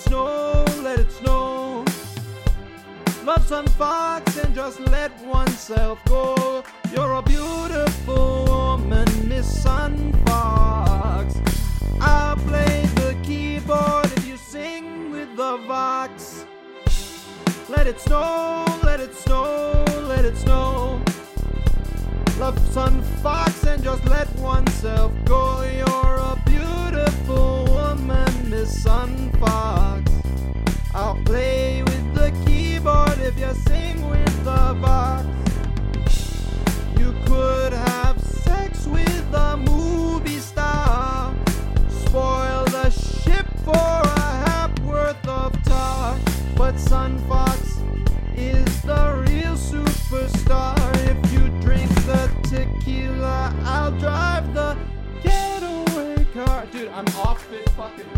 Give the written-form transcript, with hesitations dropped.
snow, let it snow. Love Sun Fox and just let oneself go. You're a beautiful woman, Miss Sun Fox. I'll play the keyboard if you sing with the Vox. Let it snow, let it snow, let it snow. Love Sun Fox and just let oneself go. You're a beautiful woman, Miss Sun Fox. I'll play with the keyboard if you sing with the Vox. You could have sex with a movie star, spoil the ship for a hap worth of talk. But Sun Fox is the real superstar. If you drink the tequila, I'll drive the getaway car. Dude, I'm off it fucking